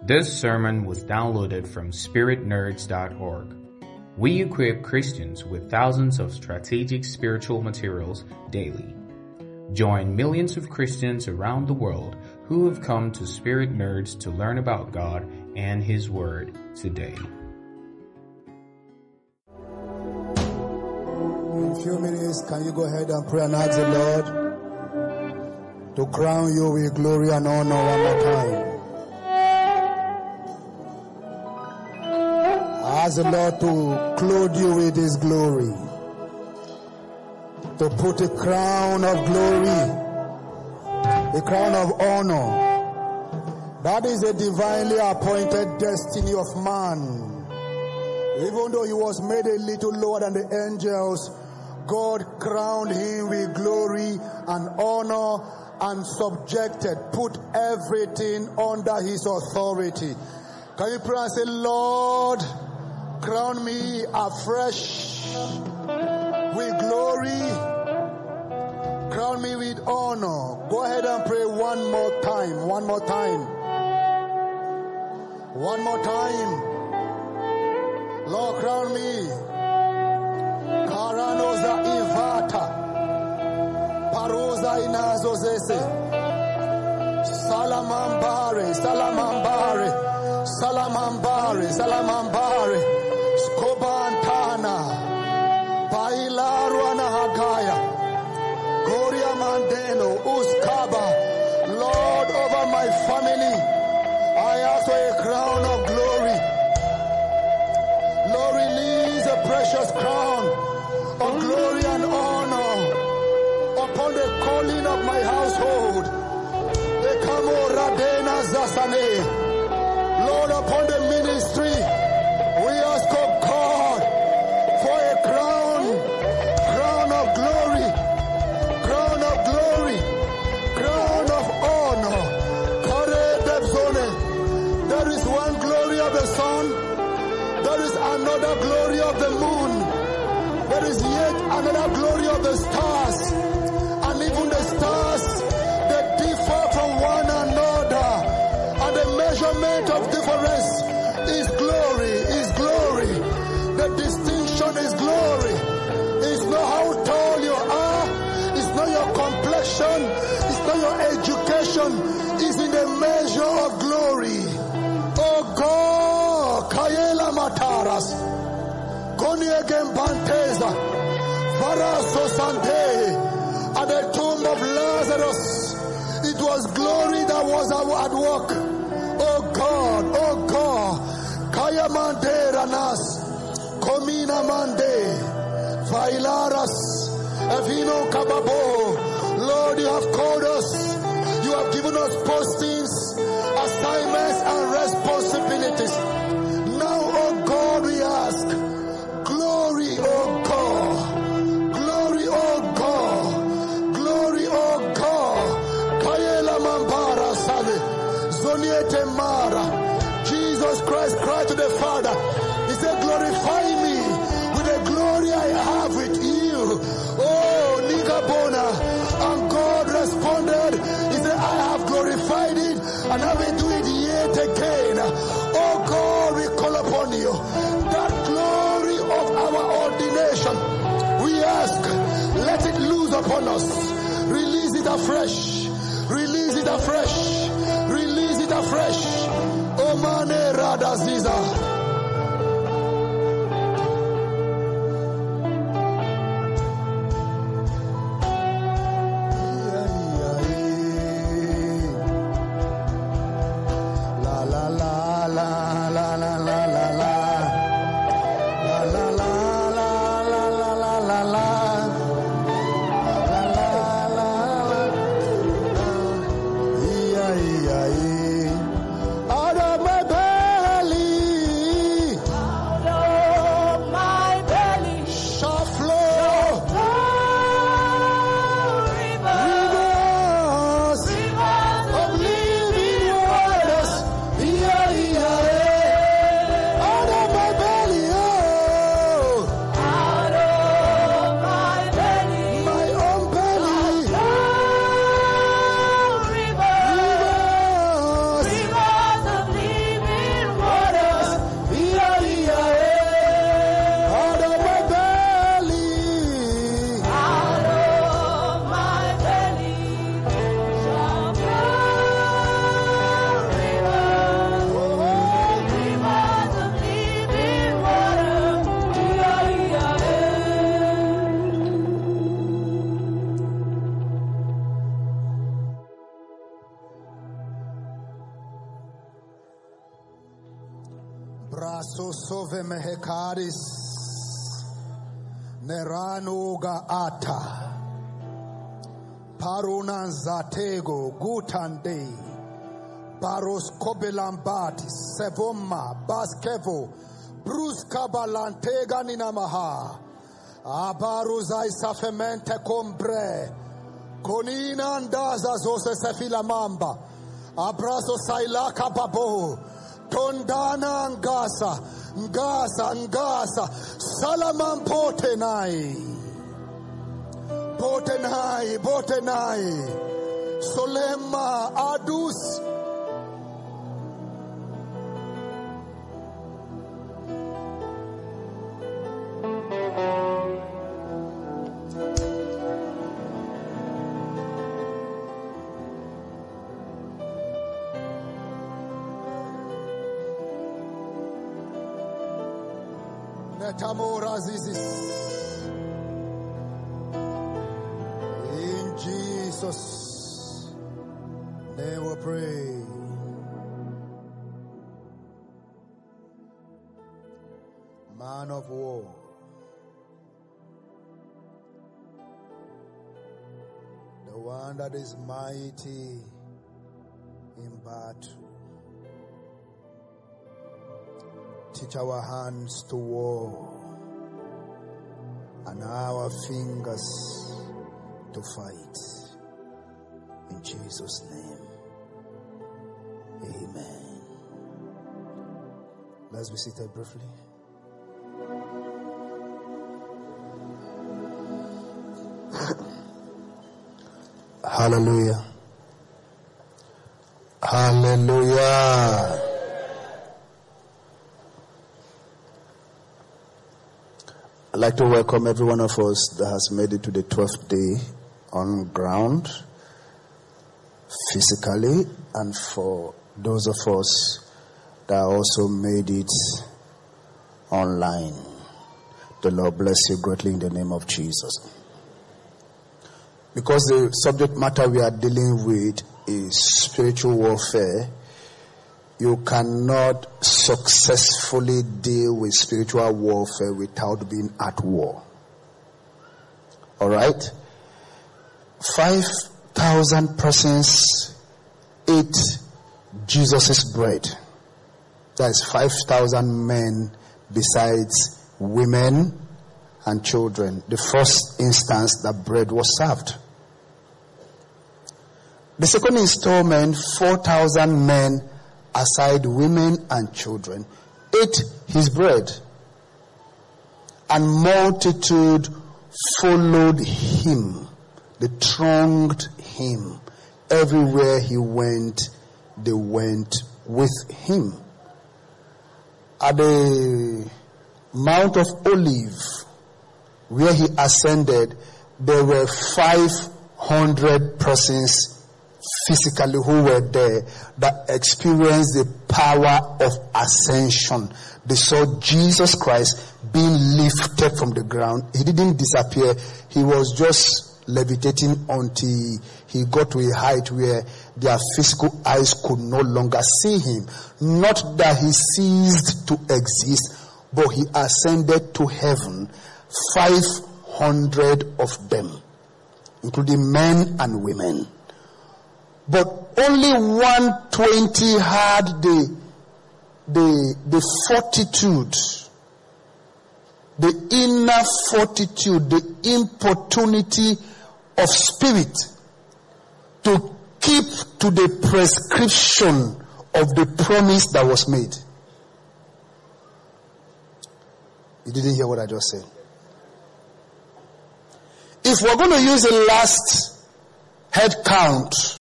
This sermon was downloaded from spiritnerds.org. We equip Christians with thousands of strategic spiritual materials daily. Join millions of Christians around the world who have come to Spirit Nerds to learn about God and His Word today. In a few minutes, can you go ahead and pray and ask the Lord to crown you with glory and honor one more time? Ask the Lord to clothe you with His glory, to put a crown of glory, a crown of honor. That is a divinely appointed destiny of man. Even though he was made a little lower than the angels, God crowned him with glory and honor and put everything under his authority. Can you pray and say, Lord, crown me afresh with glory, crown me with honor. Go ahead and pray one more time. Lord, crown me. Karanoza ivata. Paroza inazozese. Salamambare. Skobantana. Bailaruana Hagaya. Goria Mandeno. Uskaba. Lord, over my family, I ask for a crown of glory. Lord, release a precious crown of glory and honor upon the calling of my household. Ekamo Radena Zasane. Lord, upon the ministry, we ask of God for a crown of glory, crown of honor. There is one glory of the sun, there is another glory of the moon, there is yet another glory of the stars, and even the stars, they differ from one another, and the measurement of difference is glory. The distinction is glory. It's not how tall you are, it's not your complexion, it's not your education, it's in the measure of glory. Oh God, Kayela Mataras, Koniegen Banteza, Varaso Sante, at the tomb of Lazarus, it was glory that was at work. Oh God, Kaya Mande Ranas, Komina Mande, Vailaras, Evino Kababo. Lord, you have called us, you have given us postings, assignments and responsibilities. Now, oh God, we ask, glory, oh God, Kayela Mambara Sade, Zoniete Mara. Jesus Christ cried to the Father. He said, glorify me with the glory I have with you. Oh, Nikabona. And God responded. He said, I have glorified it and I will do it yet again. Oh God, we call upon you. That glory of our ordination, we ask, let it loose upon us. Release it afresh. Oh Mane Radaziza. Out of my belly Braso sove mehekaris neranuga ata parunan zatego gutande baros kobelambat sevoma baskevo bruska balantega ninamaha abaruzai safemente combre konina ndaza zose sefila mamba abrazo sailaka babo tondana ngasa salaman potenai solema adus in Jesus' name we pray. Man of war, the one that is mighty in battle. Teach our hands to war and our fingers to fight. In Jesus' name, amen. Let's be seated briefly. Hallelujah. Hallelujah. I'd like to welcome every one of us that has made it to the 12th day on ground, physically, and for those of us that also made it online. The Lord bless you greatly in the name of Jesus. Because the subject matter we are dealing with is spiritual warfare, you cannot successfully deal with spiritual warfare without being at war. Alright? 5,000 persons ate Jesus' bread. That is 5,000 men besides women and children. The first instance that bread was served. The second installment, 4,000 men aside women and children, ate his bread, and multitude followed him. They thronged him. Everywhere he went, they went with him. At the Mount of Olives, where he ascended, there were 500 persons physically who were there that experienced the power of ascension. They saw Jesus Christ being lifted from the ground. He didn't disappear. He was just levitating until he got to a height where their physical eyes could no longer see him. Not that he ceased to exist, but he ascended to heaven. 500 of them, including men and women. But only 120 had the fortitude, the inner fortitude, the importunity of spirit to keep to the prescription of the promise that was made. You didn't hear what I just said. If we're going to use the last head count